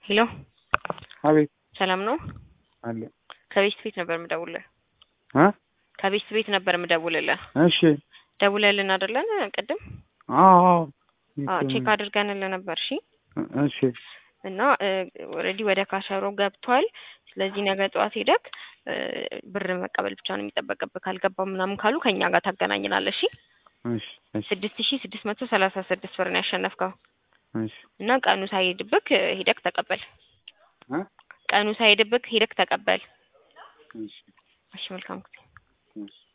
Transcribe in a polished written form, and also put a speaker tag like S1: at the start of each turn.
S1: ሄሎ
S2: አቤት
S1: ሰላም ነው?
S2: አለ
S1: ከቤት ነበር የምደውልልህ። ከቤት ነበር የምደውልልህ።
S2: እሺ
S1: ደውለልን አይደለ? ቅድም
S2: አዎ
S1: ቼክ አድርገንልህ ነበር። እሺ
S2: እሺ
S1: እና ኦሬዲ ወደ ካሸሮ ገብቷል። ስለዚህ ነገ ጠዋት ሄደክ ብር መቀበል ብቻ ነው የሚጠበቅብህ። ካልገባም ምናምን ካሉ ከኛ ጋር ታገናኝናለህ። እሺ
S2: እሺ
S1: 6636 ብር ነው ያሸነፍከው።
S2: እሺ
S1: እና ቀኑ ሳይሄድብክ ሄደክ ተቀበል። ቀኑ ሳይሄድብክ ሄደክ ተቀበል።
S2: እሺ
S1: እሺ መልካም ጊዜ።
S2: እሺ